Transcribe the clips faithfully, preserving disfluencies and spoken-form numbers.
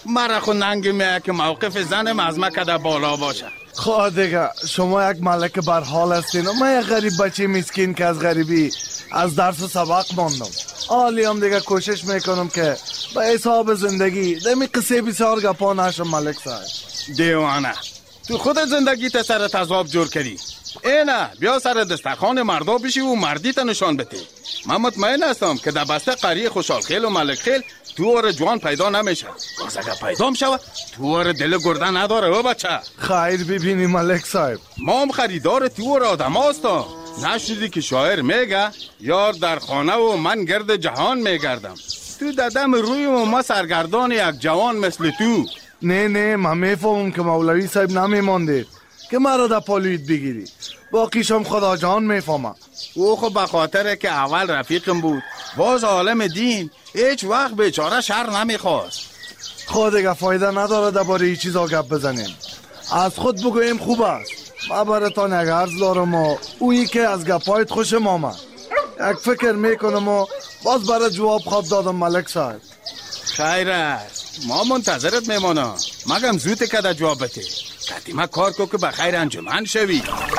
مرا خود ننگی میه که موقف زنم از من کده بالا باشه. خواه دیگه شما یک ملک برحال هستین و من یک غریب بچه مسکین که از غریبی از درس و سبق ماندم. حالی هم دیگه کوشش میکنم که به حساب زندگی دمی قصه بسیار گپا نشم ملک صاحب. دیوانه تو خود زندگی تا سر تضاب جور کردی. اینه بیا سر دسترخوان مردا بشی و مردی تا نشان بده. من مطمئن هستم که در بسته قریه خوشحال خیل و ملک خیل تو اور جوان پیدا نمیشه. باز اگر پیدا میشه تو اور دل گرده نداره و بچه. خیر ببینی ملک صاحب، ما هم خریدار تو اور آدم هستم. نشنیدی که شاعر میگه یار در خانه و من گرد جهان میگردم. تو ددم روی و ما سرگردان یک جوان مثل تو. نه نه من میفهمم که مولوی صاحب نمیماندید که مرا در پالوید بگیری. باقیشم خدا جان میفهمم. او خب بخاطره که اول رفیقم بود، باز عالم دین هیچ وقت بیچاره شر نمیخواست. خود دیگه فایده نداره درباره این چیزا گپ بزنیم. از خود بگویم خوب است. ما براتان یک عرض دارم و اویی که از گپایت خوشم آمد. یک فکر میکنم و باز برای جواب خواب دادم ملک صاحب. خیر است، ما منتظرت میمانم. مگم زود که در جواب بده. قدیمه کار کو که بخیر انجمن شوی.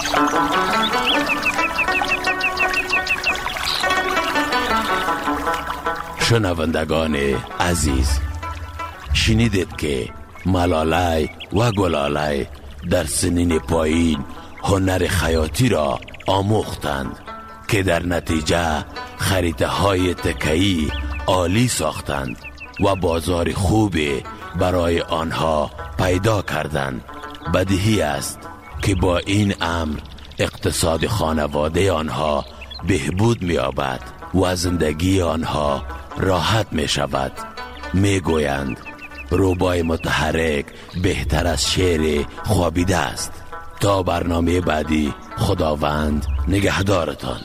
شنوندگان عزیز، شنیدید که ملالای و گلالای در سنین پایین هنر خیاطی را آموختند که در نتیجه خریطه های تکه‌ای عالی ساختند و بازار خوبی برای آنها پیدا کردند. بدیهی است که با این امر اقتصاد خانواده آنها بهبود می‌یابد و زندگی آنها راحت می شود. می گویند روبای متحرک بهتر از شعر خوابیده است. تا برنامه بعدی، خداوند نگهدارتان.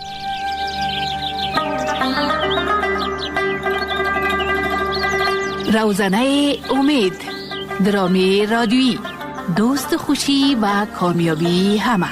روزنه امید، درامی رادیویی، دوست خوشی و کامیابی همه.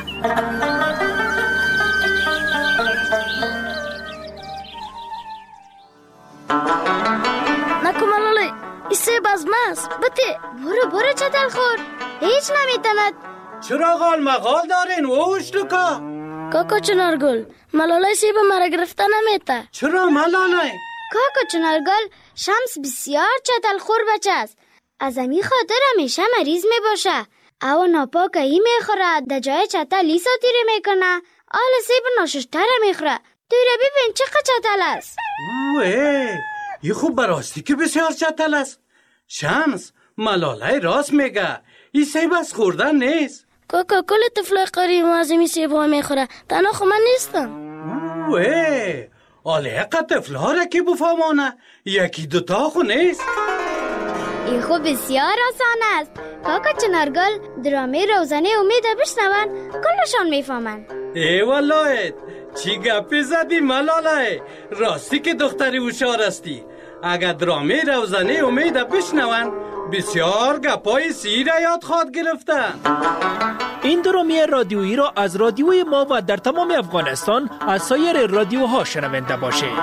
باز ماست بته برو برو چتل خور هیچ نمیتند. چرا غال مغال دارین ووش لکا؟ کاکا چنارگل ملالای سیب مرا گرفته نمیته. چرا ملالای؟ کاکا چنارگل شمس بسیار چتل خور بچه است. از امی خاطر همیشه مریض می باشه. او ناپاک ای میخوره در جای چتل لیسا تیره میکنه. آل سیب ناششتر میخوره. تیره ببین چقدر چتل است. اوه یه خوب براستی که بسیار چتل است. شمس ملالای راست میگه، این سیب از خوردن نیست. کاکا کل طفلای قریب از این سیب ها میخوره، تنها خو من نیستم. اوه آله قد طفل ها را که بفهمانه یکی دوتا خو نیست. این خو بسیار آسان است. کاکا چنارگل درامه روزانه امید بشنون کلشان میفهمن. ای والله چی گپی زدی ملالای، راستی که دختری هوشیار استی. اگر درامه روزانه امید بشنون بسیار گپای سیر یاد خواد گرفتن. این درامه رادیویی را از رادیوی ما و در تمام افغانستان از سایر رادیوها شنونده باشید.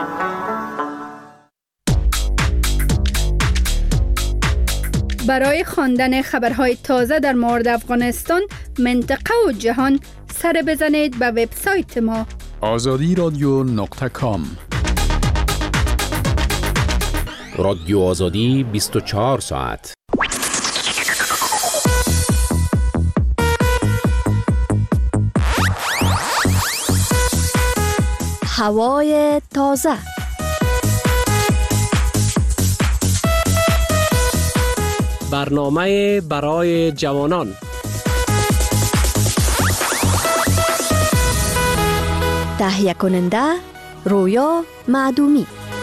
برای خواندن خبرهای تازه در مورد افغانستان، منطقه و جهان سر بزنید به وبسایت ما آزادی رادیو نقطه کام. رادیو آزادی بیست و چهار ساعت. هوای تازه. برنامه برای جوانان. تهیه کننده رویا معدومی.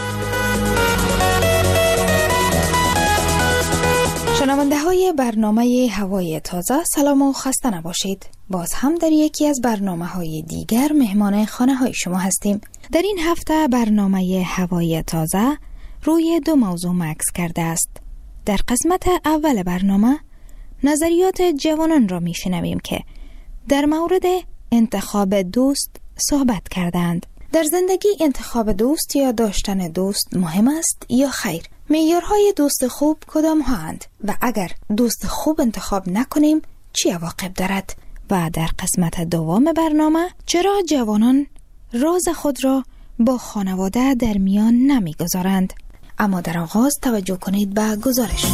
شنونده های برنامه هوای تازه، سلام و خسته نباشید. باز هم در یکی از برنامه های دیگر مهمان خانه های شما هستیم. در این هفته برنامه هوای تازه روی دو موضوع مکس کرده است. در قسمت اول برنامه نظریات جوانان را می شنویم که در مورد انتخاب دوست صحبت کردند. در زندگی انتخاب دوست یا داشتن دوست مهم است یا خیر؟ معیارهای دوست خوب کدام هاند و اگر دوست خوب انتخاب نکنیم چی عواقب دارد؟ و در قسمت دوم برنامه چرا جوانان راز خود را با خانواده در میان نمیگذارند؟ اما در آغاز توجه کنید به گزارش.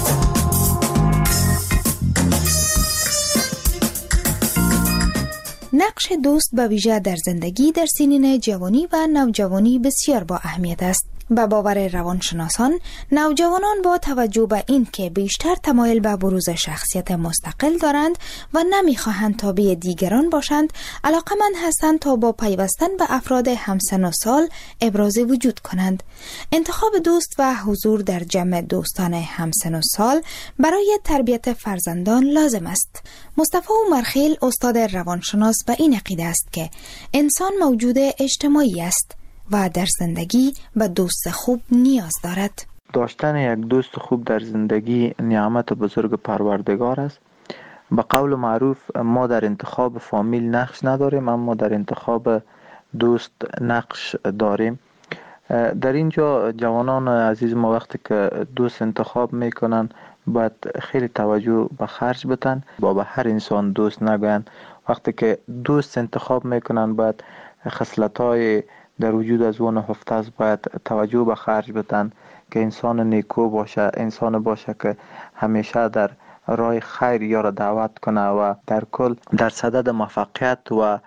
نقش دوست به ویژه در زندگی در سنین جوانی و نوجوانی بسیار با اهمیت است. به باور روانشناسان، نوجوانان با توجه به این که بیشتر تمایل به بروز شخصیت مستقل دارند و نمیخواهند تابع دیگران باشند، علاقمند هستند تا با پیوستن به افراد همسن و سال ابراز وجود کنند. انتخاب دوست و حضور در جمع دوستان همسن و سال برای تربیت فرزندان لازم است. مصطفی عمرخیل استاد روانشناس به این عقیده است که انسان موجود اجتماعی است و در زندگی به دوست خوب نیاز دارد. داشتن یک دوست خوب در زندگی نعمت بزرگ پروردگار است. به قول معروف ما در انتخاب فامیل نقش نداریم، اما در انتخاب دوست نقش داریم. در اینجا جوانان عزیز ما وقتی که دوست انتخاب میکنن باید خیلی توجه به خرج بتن، با به هر انسان دوست نگوین. وقتی که دوست انتخاب میکنن باید خصلت‌های در وجود از اون هفته است، باید توجه به خرج بتن که انسان نیکو باشه، انسان باشه که همیشه در راه خیر یار دعوت کنه و در کل در صدد موفقیت و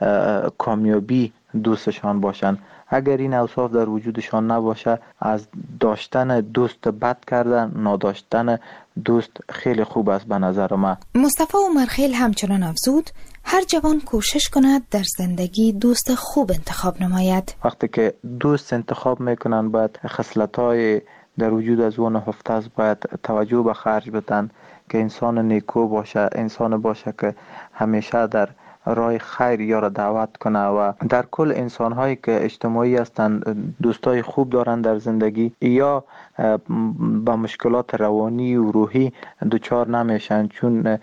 کامیابی دوستشان باشن. اگر این اوصاف در وجودشان نباشه، از داشتن دوست بد کردن، نداشتن دوست خیلی خوب است به نظر من. مصطفی عمرخیل همچنان افزود هر جوان کوشش کند در زندگی دوست خوب انتخاب نماید. وقتی که دوست انتخاب میکنن باید خصلت‌های در وجود از اون هفته است، باید توجه به خرج بتن که انسان نیکو باشه، انسان باشه که همیشه در راه خیر یار دعوت کنه و در کل انسان هایی که اجتماعی هستند، دوستای خوب دارن در زندگی یا با مشکلات روانی و روحی دچار نمیشن، چون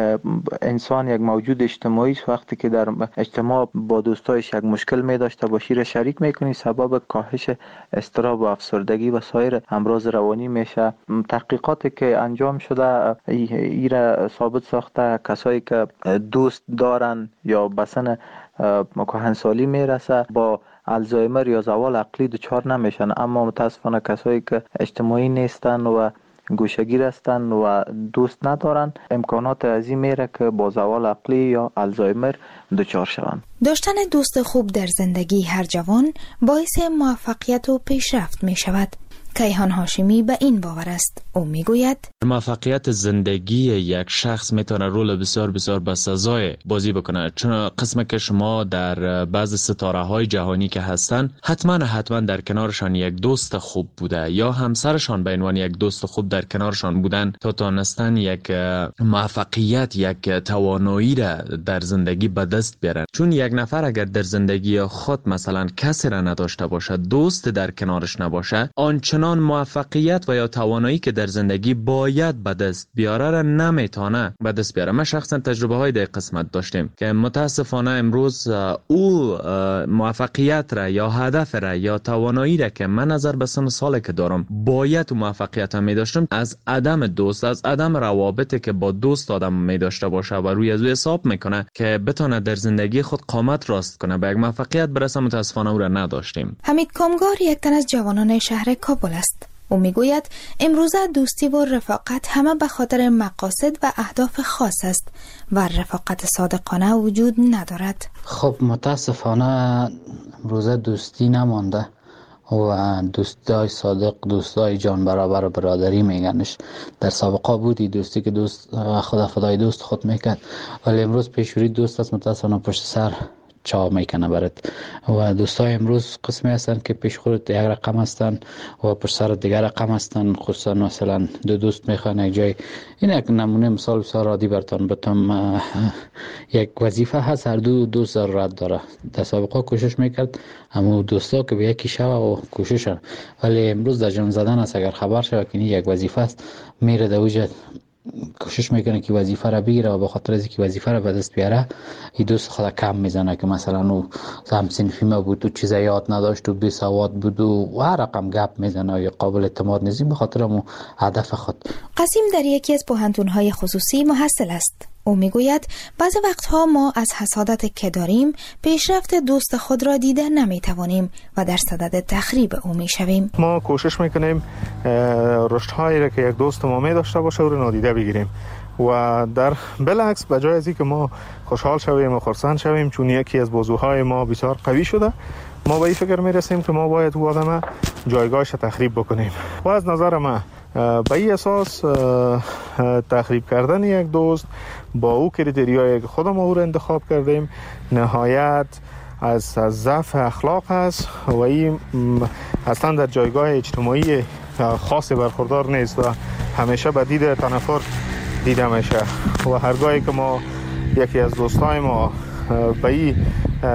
انسان یک موجود اجتماعی است. وقتی که در اجتماع با دوستایش یک مشکل می داشته باشی را شریک میکنی، سبب کاهش اضطراب و افسردگی و سایر امراض روانی میشه. تحقیقاتی که انجام شده ایره ثابت ساخته کسایی که دوست دارن یا بسن کهنسالی میرسه با الزایمر یا زوال عقلی دچار نمیشن، اما متاسفانه کسایی که اجتماعی نیستن و گوشگیر هستن و دوست ندارن امکانات عظیم میره که با زوال عقلی یا الزایمر دچار شوند. داشتن دوست خوب در زندگی هر جوان باعث موفقیت و پیشرفت می شود. کیهان هاشمی به این باور است. او میگوید موفقیت زندگی یک شخص میتونه رول بسیار بسیار بسزای بازی بکنه، چون قسم که شما در بعض ستاره های جهانی که هستن حتما حتما در کنارشان یک دوست خوب بوده یا همسرشان به عنوان یک دوست خوب در کنارشان بودن تا تونستن یک موفقیت، یک توانایی را در زندگی به دست بیارن. چون یک نفر اگر در زندگی خود مثلا کسی را نداشته باشه، دوست در کنارش نباشه، آنچنان موفقیت و یا توانایی که در زندگی باید به دست بیاره را نمیتونه به دست بیاره. ما شخصا تجربه های در قسمت داشتیم که متاسفانه امروز او موفقیت را یا هدف را یا توانایی را که من نظر به سن سال که دارم باید و موفقیت هم می داشتم، از عدم دوست، از عدم روابطی که با دوست آدم می داشته باشه و روی از او حساب میکنه که بتونه در زندگی خود قامت راست کنه به یک موفقیت برسه، متاسفانه او را نداشتیم. حمید کامگار یک تن از جوانان شهر کابل است. او میگوید امروزه دوستی و رفاقت همه به خاطر مقاصد و اهداف خاص است و رفاقت صادقانه وجود ندارد. خب متاسفانه امروزه دوستی نمانده و دوستای صادق، دوستای جان برابر و برادری میگنش. در سابقه بودی دوستی که دوست خدا فدای دوست خود میکرد، ولی امروز پیشوری دوست است متاسفانه پشت سر چا میکنه برات. و دوستای امروز قسمی هستن که پیش خودت یک رقم هستن و پشت سر دیگر رقم هستن. خصوصا مثلا دو دوست میخوان یک جای، این یک نمونه مثال بسیار عادی براتون بتم. یک وظیفه هست، هر دو دوست ضرورت داره. در سابقه کوشش میکرد اما دوستا که به یکی شوه و کوششن، ولی امروز در جمع زدن است. اگر خبر شوه که یک وظیفه است میره در وجه کوشش میکنه که وظیفه را بگیره و به خاطر از اینکه وظیفه را به دست بیاره این دوست خود کم میزنه که مثلا او هم صنفی ما بود و چیزا یاد نداشت و بی سواد بود و هر رقم گپ میزنه یا قابل اعتماد نیست. به خاطر مو هدف خود. قاسم در یکی از پوهنتون‌های خصوصی محصل است. او میگوید بعضی وقتها ما از حسادت که داریم پیشرفت دوست خود را دیده نمیتوانیم و در صدد تخریب او میشویم. ما کوشش میکنیم رشدهایی را که یک دوست ما می داشته باشه او را نادیده بگیریم و در بالعکس به جای از اینکه ما خوشحال شویم و خرسند شویم چون یکی از بازوهای ما بسیار قوی شده، ما به این فکر میرسیم که ما باید او آدم جایگاهش تخریب بکنیم و از نظر من به این اساس تخریب کردن یک دوست با او کریتریایی که خودم او را انتخاب کردیم نهایت از از ضعف اخلاق است و این اصلا در جایگاه اجتماعی خاصی برخوردار نیست و همیشه به دید تنفر دیده میشه و هرگاهی که ما یکی از دوستای ما به این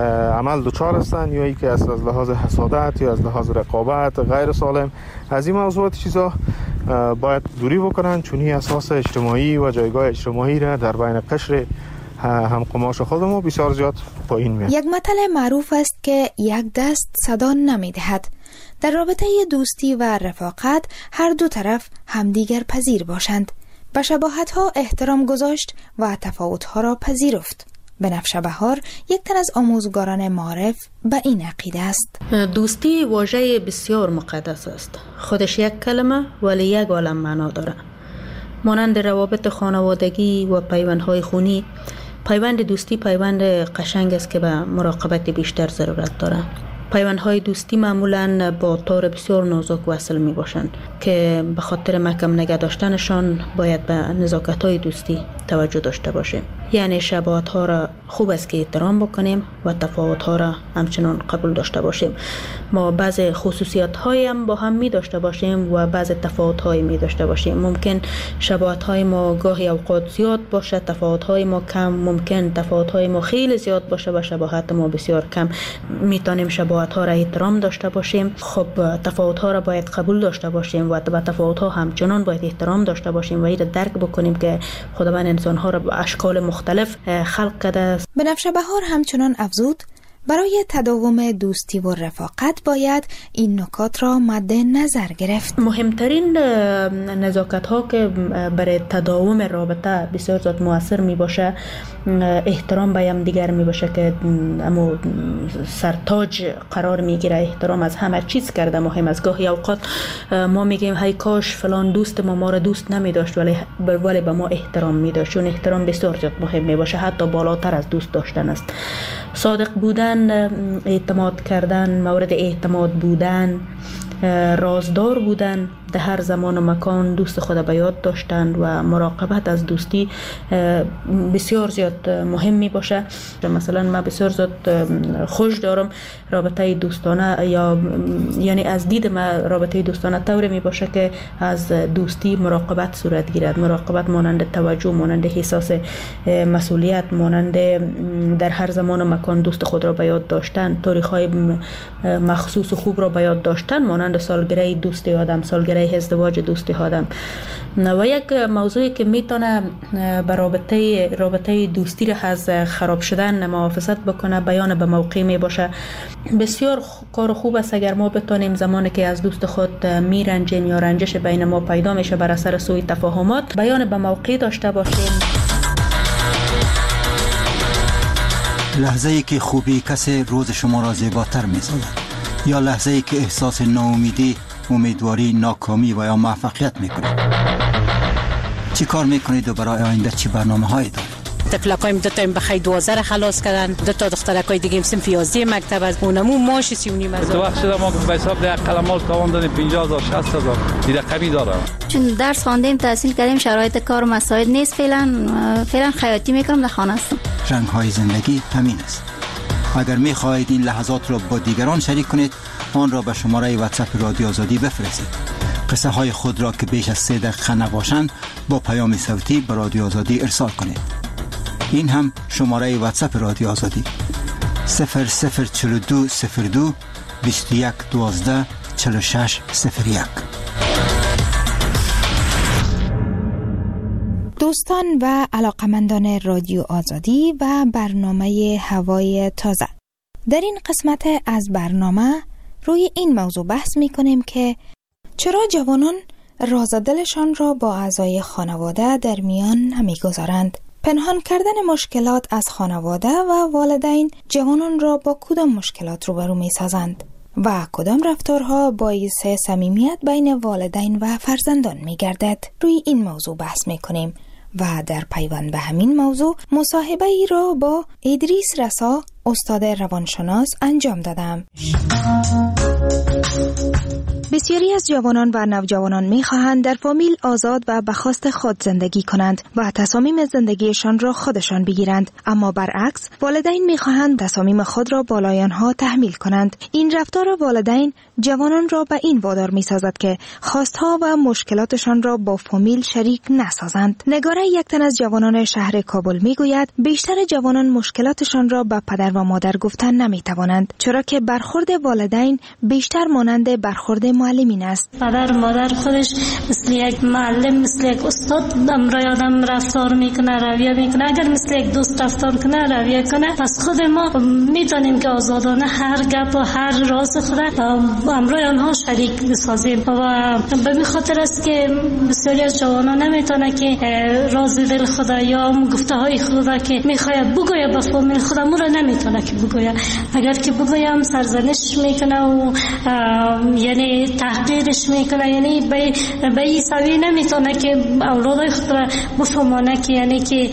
عمل دچار هستند یا ای که از لحاظ حسادت یا از لحاظ رقابت غیر سالم از این موضوعات چیزا باید دوری بکنن چون این اساس اجتماعی و جایگاه اجتماعی را در بین قشر هم قماش خودمون بسیار زیاد پایین میاد. یک مثل معروف است که یک دست صدا نمیدهد. در رابطه دوستی و رفاقت هر دو طرف همدیگر پذیر باشند. به شباهت ها احترام گذاشت و تفاوت ها را پذیرفت. بنفشه بهار یک تن از آموزگاران معارف به این عقیده است. دوستی واژه بسیار مقدس است. خودش یک کلمه ولی یک عالم معنا داره. مانند روابط خانوادگی و پیوندهای خونی، پیوند دوستی پیوند قشنگ است که به مراقبت بیشتر ضرورت داره. پیوندهای دوستی معمولاً با طور بسیار نازک وصل می باشند که به خاطر محکم نگه داشتنشان باید به نزاکت‌های دوستی توجه داشته باشیم. یعنی شباهت‌ها را خوب است که احترام بکنیم و تفاوت‌ها را همچنان قبول داشته باشیم. ما بعض خصوصیات‌هایی هم با هم می داشته باشیم و بعض تفاوت‌هایی می داشته باشیم. ممکن شباهت‌های ما گاهی اوقات زیاد باشه، تفاوت‌های ما کم، ممکن تفاوت‌های ما خیلی زیاد باشه و شباهت ما بسیار کم. میتونیم شباهت‌ها را احترام داشته باشیم. خب تفاوت‌ها را باید قبول داشته باشیم و به تفاوت‌ها همچنان باید احترام داشته باشیم و این را درک بکنیم که خداوند انسان‌ها را به اشکال مختلف خلق کرده است. بنفشه بهار همچنان افزود برای تداوم دوستی و رفاقت باید این نکات را مد نظر گرفت. مهمترین نزاکت ها که برای تداوم رابطه بسیار زیاد مؤثر می باشه احترام به هم دیگر می باشه که اما سرتاج قرار می گیره. احترام از همه چیز کرده مهم است. گاهی اوقات ما میگیم هی کاش فلان دوست ما ما را دوست نمی داشت ولی ولی به ما احترام می داشت. چون احترام بسیار زیاد مهم می باشه، حتی بالاتر از دوست داشتن است. صادق بودن، اعتماد کردن، مورد اعتماد بودن، رازدار بودن، در هر زمان و مکان دوست خود به یاد داشتن و مراقبت از دوستی بسیار زیاد مهم می باشه. مثلا من بسیار زیاد خوش دارم رابطه دوستانه یا یعنی از دید من رابطه دوستانه طوری می باشه که از دوستی مراقبت صورت گیرد. مراقبت مانند توجه، مانند احساس مسئولیت، مانند در هر زمان و مکان دوست خود را به یاد داشتن، تاریخ‌های مخصوص و خوب را به یاد داشتن، مانند سالگره دوستی آدم، سالگره ازدواج دوستی آدم. و یک موضوعی که میتونه به رابطه رابطه دوستی را از خراب شدن محافظت بکنه بیان به موقع می باشه. بسیار کار خوب است اگر ما بتونیم زمانی که از دوست خود میرنجیم یا رنجش بین ما پیدا میشه بر اثر سوء تفاهمات بیان به موقع داشته باشیم. لحظه ای که خوبی کسی روز شما را زیباتر می‌سازد یا لحظه ای که احساس ناامیدی، امیدواری، ناکامی و یا موفقیت میکنید. چی کار میکنید و برای آینده چی برنامه‌هایی دارید؟ تفلقایم دو تا بخیر دوازده خلاص کردن، دو تا دخترکای دیگه سنف یازده مکتب از اونمو ماش سی و نیم هزار. تو وقت شده ما به حساب ده قلمال تاوان دادیم پنجاه هزار شصت هزار دیگه کمی داره. چون درس خواندیم تحصیل کردیم شرایط کار و مساعد نیست فعلا فعلا خیاطی میکنم در خانه هستم. رنگ‌های زندگی همین است. اگر می‌خواهید این لحظات را با دیگران شریک کنید آن را به شماره واتساپ رادیو آزادی بفرستید. قصه های خود را که بیش از سه دقیقه نباشند با پیام صوتی به رادیو آزادی ارسال کنید. این هم شماره واتساپ رادیو آزادی صفر صفر چهل و دو صفر دو بیست و یک دوازده چهل و شش صفر یک. دوستان و علاقمندان رادیو آزادی و برنامه هوای تازه، در این قسمت از برنامه روی این موضوع بحث می کنیم که چرا جوانان راز دلشان را با اعضای خانواده در میان نمی گذارند. پنهان کردن مشکلات از خانواده و والدین جوانان را با کدام مشکلات روبرو می سازند و کدام رفتارها باعث صمیمیت بین والدین و فرزندان می گردد. روی این موضوع بحث می کنیم و در پیوند به همین موضوع مصاحبه ای را با ادریس رسا، استاد روانشناس انجام دادم. بسیاری از جوانان و نوجوانان می‌خواهند در فامیل آزاد و به خواست خود زندگی کنند و تصامیم زندگیشان را خودشان بگیرند، اما برعکس والدین می‌خواهند تصامیم خود را بالای آنها تحمیل کنند. این رفتار والدین جوانان را به این وادار می‌سازد که خواستها و مشکلاتشان را با فامیل شریک نسازند. نگاره یک تن از جوانان شهر کابل می‌گوید بیشتر جوانان مشکلاتشان را به پدر و مادر گفتن نمی‌توانند، چرا که برخورد والدین بیشتر مانند برخورد معلمین است. پدر و مادر خودش مثل یک معلم، مثل یک استاد برای آدم رفتار میکنه، رویه میکنه. اگر مثل یک دوست رفتار کنه، رویه کنه، پس خود ما میتونیم که آزادانه هر گپ و هر راز خود برای آنها شریک بسازیم. و به این خاطر است که بسیاری از جوانان نمیتونه که راز دل خود یا گفته های خود که میخواد بگوید به فامیل خود مو را نمیتونه که بگوید. اگر که بگویم سرزنش میکنه و یعنی تحقیرش میکنه، یعنی به به این سوی نمیتونه که اولادای خود را بفهمانه که یعنی که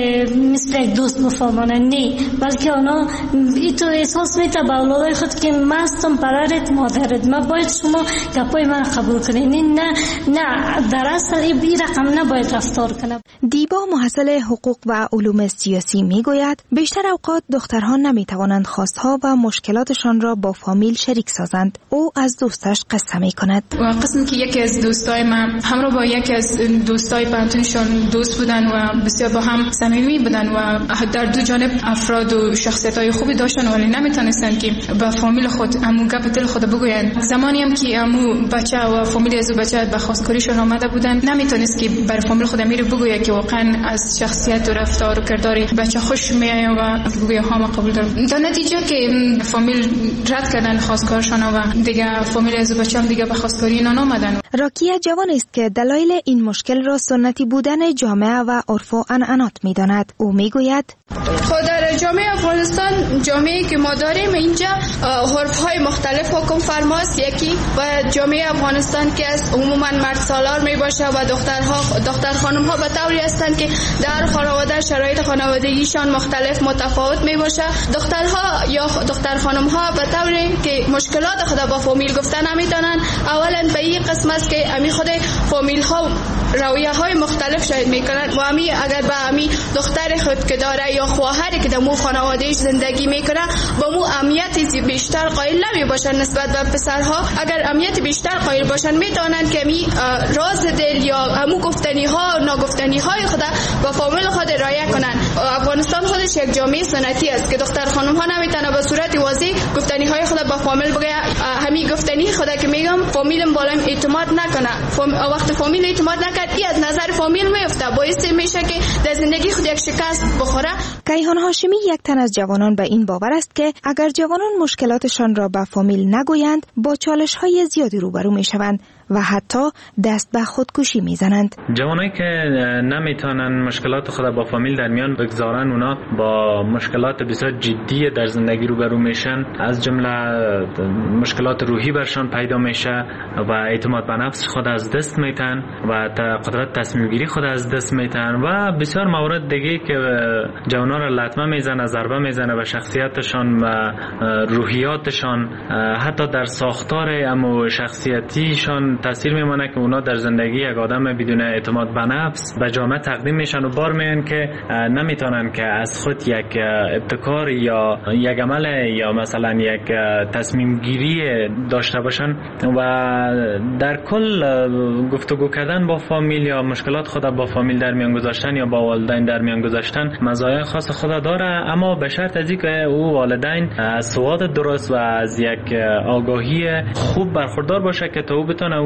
مثل یک دوست بفهمانه، نه، بلکه اونا ایتو احساس میته به اولادای خود که من هستم پدرت مادرت، من باید شما گپای من قبول کنید. نه نه در اصل این رقم نباید رفتار کنه. دیبا محصل حقوق و علوم سیاسی میگوید بیشتر اوقات دخترها نمیتوانند خواستها و مشکلاتشان را با فامیل شریک سازند. او از دوستش قصه می کند. و قسم که یکی از دوستای من همراه با یکی از دوستای پانتونشون دوست بودن و بسیار با هم صمیمی بودن و در دو جانب افراد و شخصیت‌های خوبی داشتن، ولی نمیتونستن که با فامیل خود امو گپ دل خود بگویند. زمانی هم که امو بچه و فامیل از بچه به خواستگاریشون آمده بودن، نمیتونست که بر فامیل خود میره بگوید که واقعا از شخصیت و رفتار و کردار بچه خوش میآید و بگوید ها ما قبول دارم. در نتیجه که فامیل رد کردن خواستگارشون و دیگه فامیل از بچه‌ام دیگه به خواستگاری اینا نامدن. راکیه جوان است که دلایل این مشکل را سنتی بودن جامعه و عرف و عنعنات می‌داند. او میگوید خود در جامعه افغانستان، جامعه‌ای که ما داریم اینجا عرف‌های مختلف حکم فرماست. یکی و جامعه افغانستان که از عموما مرد سالار میباشه و دخترها دختر خانم‌ها به طوری هستند که در خانواده شرایط خانوادگیشان مختلف متفاوت میباشه. دخترها یا دختر خانم‌ها به طوری که مشکلات خود با فامیل گفتن نمیتونن. اولا به این قسم است که امی خود فامیل ها رویه های مختلف شاید میکنن و امی اگر به امی دختر خود که داره یا خواهری که در مو خانوادهش زندگی میکنه با مو اهمیت بیشتر قائل نمی باشن نسبت به پسرها. اگر اهمیت بیشتر قائل باشن میتونن که امی راز دل یا همو گفتنی ها ناگفتنی های خود با فامیل خود رعایت کنن. افغانستان خودش یک جامعه سنتی است که دختر خانم ها نمیتونه به صورت واضح گفتنی های خود با فامیل بگه. همین گفتنی خدا که میگم فامیلم بالایم اعتماد نکنه. فام... وقت فامیل اعتماد نکرد ای از نظر فامیل میفته، باعث میشه که در زندگی خود یک شکست بخوره. کیهان هاشمی یک تن از جوانان به این باور است که اگر جوانان مشکلاتشان را به فامیل نگویند با چالش های زیادی روبرو میشوند و حتی دست به خودکشی میزنند. جوانایی که نمیتونن مشکلات خود با فامیل در میان بگذارن، اونا با مشکلات بسیار جدی در زندگی روبرو میشن، از جمله مشکلات روحی برشان پیدا میشه و اعتماد به نفس خود از دست میتن و قدرت تصمیم گیری خود از دست میتن و بسیار موارد دیگه که جوانا را لطمه میزنه، ضربه میزنه به شخصیتشان و روحیاتشان، حتی در ساختار امو شخصیتیشان تاثیر میمونه که اونا در زندگی یک آدم بدون اعتماد به نفس به جامعه تقدیم میشن و بار میان که نمیتونن که از خود یک ابتکار یا یک عمل یا مثلا یک تصمیم گیری داشته باشن و در کل گفتگو کردن با فامیل یا مشکلات خود با فامیل در میان گذاشتن یا با والدین در میان گذاشتن مزایای خاص خود داره، اما به شرط از اینکه او والدین از سواد درست و از یک آگاهی خوب برخوردار باشه که تا او بتونه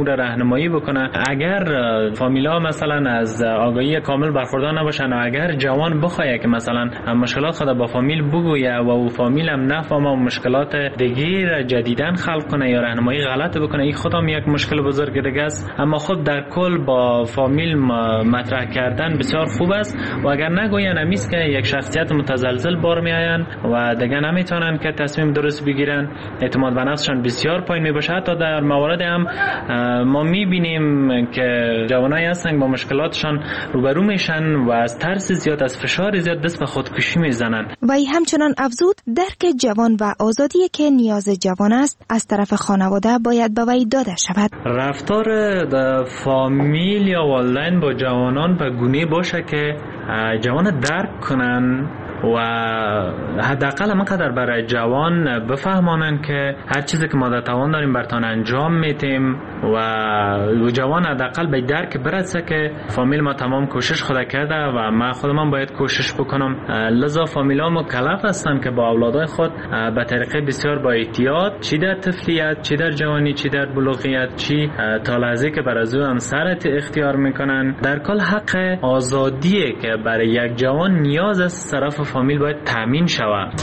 او را راهنمایی بکنه. اگر فامیلا مثلا از آگاهی کامل برخوردار نباشن و اگر جوان بخواد که مثلا مشکلات خود با فامیل بگویه و او فامیل هم نفهمه و مشکلات دیگه را جدیداً خلق کنه یا راهنمایی غلط بکنه، این خودم یک مشکل بزرگ دیگه است. اما خب در کل با فامیل مطرح کردن بسیار خوب است و اگر نگوین همیست که یک شخصیت متزلزل بار میآیند و دیگه نمیتونن که تصمیم درست بگیرن، اعتماد به نفسشان بسیار پایین میباشه. حتی در موارد هم ما میبینیم که جوانایی هستن با مشکلاتشان روبرو میشن و از ترس زیاد، از فشار زیاد دست به خودکشی میزنن. و ای همچنان افزود درک جوان و آزادی که نیاز جوان است از طرف خانواده باید به وی داده شود. رفتار فامیل یا والدین با جوانان به گونه باشه که جوان درک کنن و حداقل همانقدر برای جوان بفهمانن که هر چیزی که ما در توان داریم برتان انجام میتیم و جوان حداقل به درک برسه که فامیل ما تمام کوشش خود کرده و من خودم باید کوشش بکنم. لذا فامیلا مکلف هستن که با اولادای خود به طریقه بسیار با احتیاط، چی در طفلیت، چی در جوانی، چی در بلوغیت، چی تا لحظه که بر از او هم سرت اختیار میکنن، در کل حق آزادیه که برای یک جوان نیاز از طرف فامیل باید تامین شود.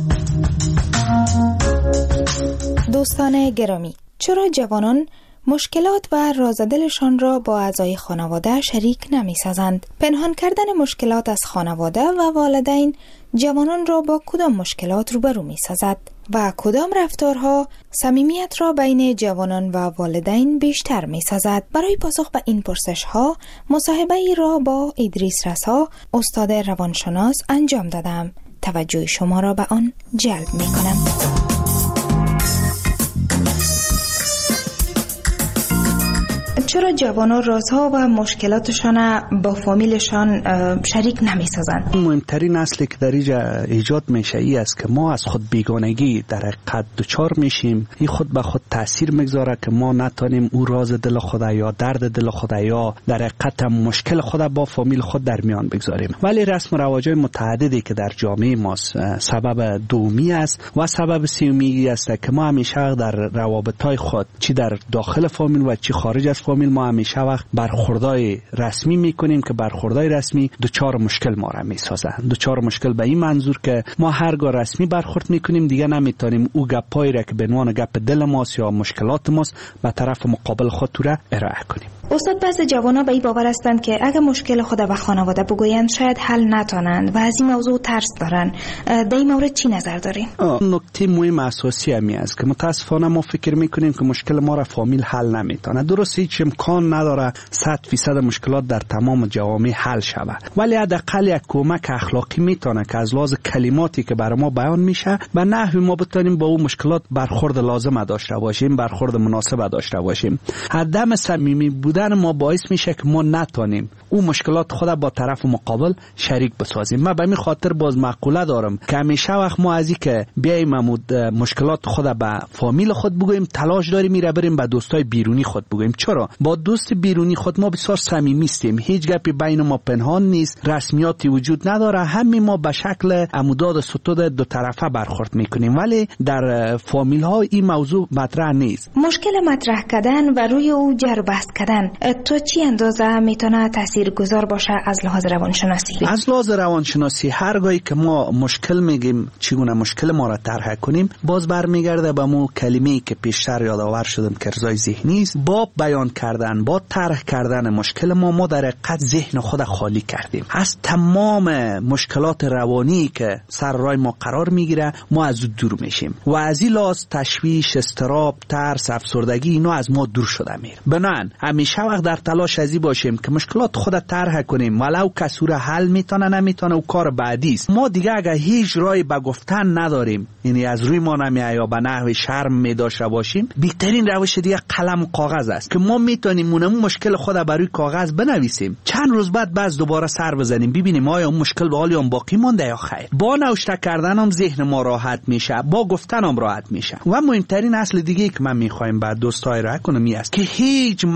دوستان گرامی، چرا جوانان مشکلات و راز دلشان را با اعضای خانواده شریک نمی سازند؟ پنهان کردن مشکلات از خانواده و والدین جوانان را با کدام مشکلات روبرو می سازد و کدام رفتارها صمیمیت را بین جوانان و والدین بیشتر می سازد؟ برای پاسخ به این پرسش ها مصاحبه ای را با ادریس رسا، استاد روانشناس انجام دادم. توجه شما را به آن جلب می کنم. چرا جوانان رازها و مشکلاتشان با فامیلشان شریک نمی سازند؟ مهمترین اصلی که در اینجا ایجاد میشه ای است که ما از خود بیگانگی در حقیقت دچار میشیم. این خود به خود تاثیر میگذاره که ما نتونیم او راز دل خود یا درد دل خود یا در حقیقت مشکل خود با فامیل خود در میان بگذاریم. ولی رسم و رواج‌های متعددی که در جامعه ما سبب دومی است و سبب سومی است که ما همیشه در روابط‌های خود چی در داخل فامیل و چی خارج از فامیل ما همیشه وقت برخوردای رسمی میکنیم که برخوردای رسمی دوچار مشکل ما را میسازه. دوچار مشکل به این منظور که ما هرگاه رسمی برخورد میکنیم دیگه نمیتونیم او گپایی را که به عنوان گپ دل ماست یا مشکلات ماست به طرف مقابل خود را ارائه کنیم. استاد، بعضی جوانا به این باور هستند که اگر مشکل خود به خانواده بگویند شاید حل نتونند و از این موضوع ترس دارن. در این مورد چی نظر دارین؟ نکته مهم اساسی همی است که متاسفانه ما فکر میکنیم که مشکل ما را فامیل حل نمیتونه. درست هیچ امکان نداره صد فیصد مشکلات در تمام جوامع حل شود، ولی حداقل یک کمک اخلاقی میتونه که از لحاظ کلماتی که برای ما بیان میشه به نحوی ما بتونیم با اون مشکلات برخورد لازم داشته باشیم، برخورد مناسب داشته باشیم. عدم صمیمی بودن ما باعث میشه که ما نتونیم اون مشکلات خود با طرف مقابل شریک بسازیم. من به این خاطر باز مقوله دارم که همیشه وقت ما از این که بیایم مشکلات خود به فامیل خود بگوییم تلاش داریم میره بریم به دوستای بیرونی خود بگوییم. چرا؟ با دوست بیرونی خود ما بسیار صمیمی هستیم، هیچ گپی بین ما پنهان نیست، رسمیاتی وجود نداره، همین ما به شکل عموداد ستود دو طرفه برخورد میکنیم. ولی در فامیل ها این موضوع مطرح نیست. مشکل مطرح کردن و روی او جر بحث کردن تو چی اندازه میتونه تاثیرگذار باشه از لحاظ روانشناسی؟ از لحاظ روانشناسی هرگاهی که ما مشکل میگیم چگونه مشکل ما را طرح کنیم، باز برمیگرده به مو کلمه‌ای که پیشتر یادآور شدم که ارضای ذهنی است. با بیان کردن، با طرح کردن مشکل ما ما در حقیقت ذهن خود خالی کردیم از تمام مشکلات روانی که سر راه ما قرار میگیره. ما از او دور میشیم و از این لحاظ تشویش، اضطراب، ترس، افسردگی اینا از ما دور شده میره. بنابراین همیشه وقت در تلاش ازی باشیم که مشکلات خود طرح کنیم، ولو کسور حل میتونه نمیتونه و کار بعدی است. ما دیگه اگه هیچ راهی به گفتن نداریم، یعنی از روی ما نمیاد یا به نحو شرم میداشته باشیم، بهترین روش دیگه قلم و کاغذ است که ما میتونیم اون مشکل خود بر روی کاغذ بنویسیم، چند روز بعد باز دوباره سر بزنیم ببینیم آیا اون مشکل به حال اون باقی مونده یا خیر. با نوشته کردن هم ذهن ما راحت میشه، با گفتن هم راحت میشه. و مهمترین اصل دیگه که من میخوایم بعد دوستای را کنم این است که هیچ موجود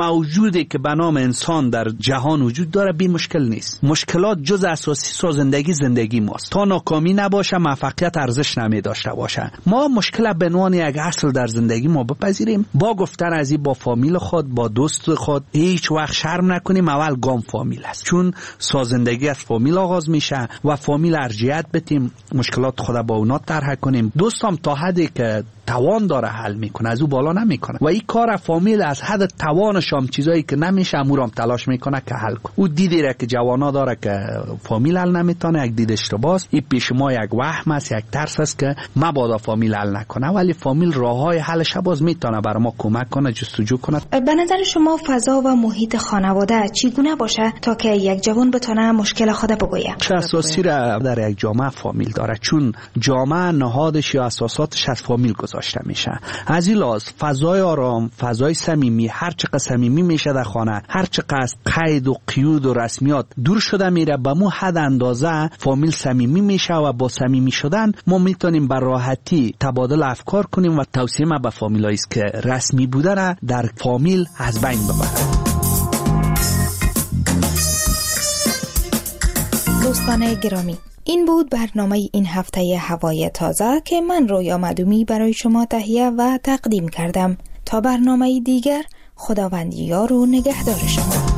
وجودی که به نام انسان در جهان وجود داره بی مشکل نیست. مشکلات جز اساسی سازندگی زندگی ماست. تا ناکامی نباشه موفقیت ارزش نمی داشته باشه. ما مشکل به عنوان یک اصل در زندگی ما بپذیریم، با گفتن از این با فامیل خود، با دوست خود هیچ وقت شرم نکنیم. اول گام فامیل است، چون سازندگی از فامیل آغاز میشه و فامیل ارجحیت بدیم، مشکلات خود با اونا طرح کنیم. دوستم تا حدی که توان داره حل میکنه، از او بالا نمیکنه و این کار فامیل از حد توانش هم چیزایی که نمیشه امورم تلاش میکنه که حل کنه. او دیدی را که جوانا داره که فامیل حل نمیتونه، یک دید اشتباهه. این پیش ما یک وهم است، یک ترس است که مبادا فامیل حل نکنه، ولی فامیل راههای حلش باز میتونه برای ما کمک کنه، جستجو کنه. به نظر شما فضا و محیط خانواده چگونه باشه تا که یک جوان بتونه مشکل خود بگویه؟ چه اساسی را در یک جامعه فامیل داره، چون جامعه نهادش یا اساساتش از فامیل گذاشته میشه. از این لحاظ فضای آرام، فضای صمیمی، هر چقدر صمیمی میشه در خانه، هر چقدر از قید و قیود و رسمیات دور شده میره، به مو حد اندازه فامیل صمیمی میشه و با صمیمی شدن ما میتونیم بر راحتی تبادل افکار کنیم و توصیه ما به فامیلایی است که رسمی بودن در فامیل از بین ببره. دوستان گرامی، این بود برنامه این هفته هوای تازه که من رویا معدومی برای شما تهیه و تقدیم کردم. تا برنامه دیگر، خداوند یار و نگهدار شما.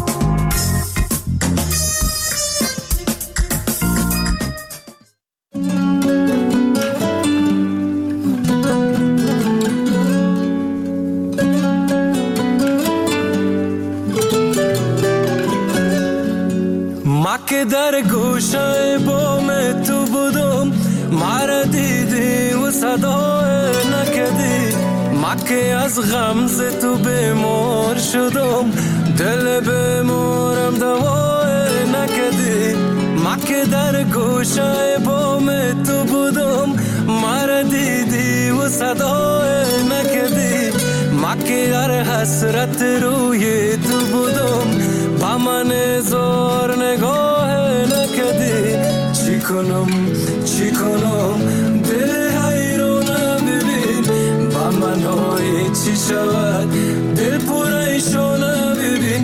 که در گوشه بام تو بودم، مرا دیدی و صدای نکدی. ما که از غمز تو بیمار شدم، دل بیمارم دوای نکدی. ما که در گوشه بام تو بودم، مرا دیدی و صدای نکدی. ما که در حسرت روی تو بودم، با من زار نگاه نکدی. چی کنم چی کنم دل حیرانم، ببین با من های چی شود دل پریشانم، ببین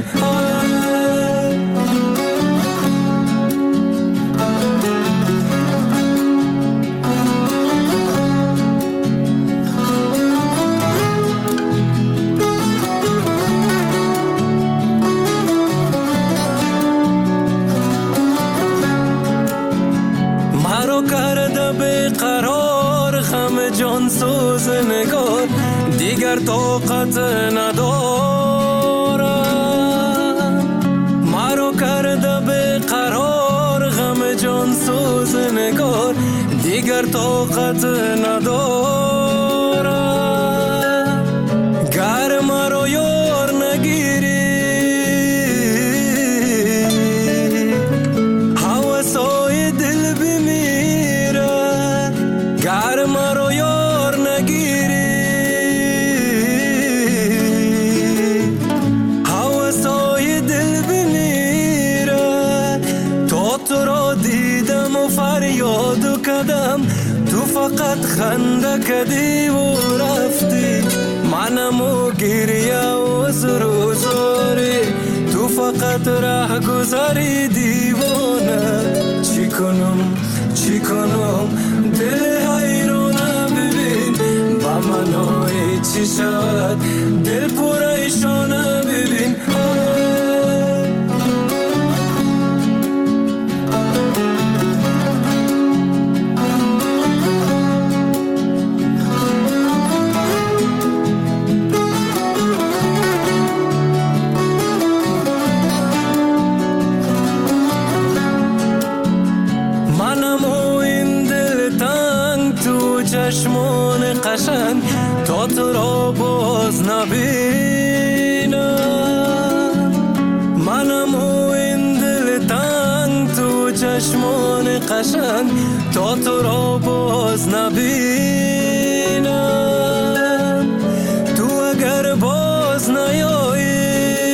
جان سوز نگار دیگر طاقت ندارم. مرا کرده به قرار غم جان سوز نگار دیگر طاقت ندارم. گر مرا یار نگیری هوسای دل بمیره. گر مرا تو فقط خنده کدی و رفتی، منمو گریه و زرو زاری. تو فقط راه گذاری دیوانه. چی کنم چی کنم دل حیرانه، ببین با منای چی شد دل پریشانه، ببین چشمان قشنگ تا تو را باز نبینم. منم و این دل تنگ تو چشمان قشنگ تا تو را باز نبینم. تو اگر باز نیایی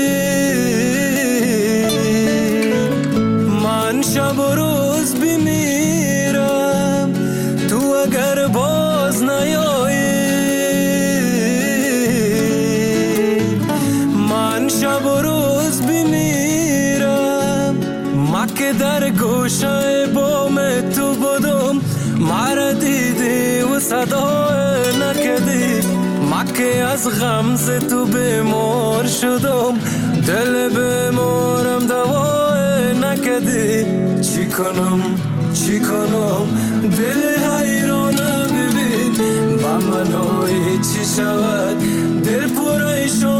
من شب و روز بمیرم. تو اگر باز نیایی من شب گوشه بام تو بودم مرا دیدی و صدا نکدی مکه از غمز تو بیمار شدم دل بیمارم دوا نکدی چی کنم چی کنم دل حیرانه ببین با منو چی شود دل پرایشان